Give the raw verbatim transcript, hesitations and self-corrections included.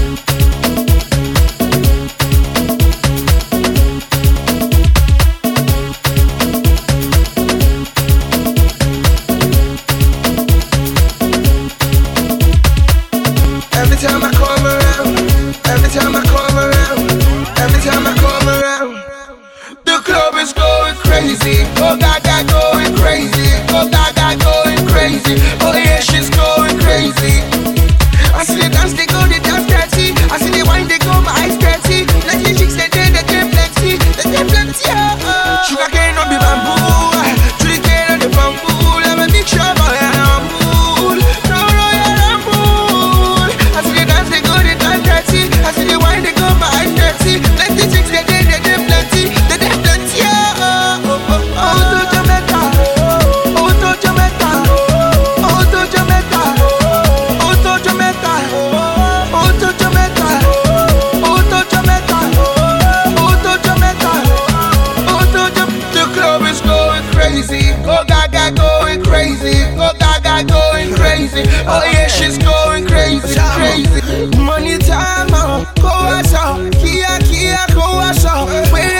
Every time I come around, every time I come around, every time I come around, the club is going crazy. Oh Gaga going crazy. Oh Gaga going crazy. Oh yeah, she's going crazy. I see the dance, they go, they dance dirty. I see the wine, they go, my eyes dirty. Like the chicks, they did, they get plenty, they get plenty. Oh, sugar cane on the bamboo, sugar cane on the bamboo. Let me make sure boy I'm cool. No, no, yeah, I'm cool. I see the dance, they go, they dance dirty. I see the wine, they go, my eyes dirty. Like the chicks, they did, they get plenty, they get plenty. Oh, oh, oh, oh, to Jamaica, oh to Jamaica, oh to Jamaica, oh to Jamaica, oh to Jamaica, oh to Jamaica, oh to Jamaica, oh to Jamaica. The club is going crazy. Oh Gaga going crazy. Oh Gaga going crazy. Oh yeah, she's going crazy, crazy. Money time, oh, go aso, Kia Kia, go aso.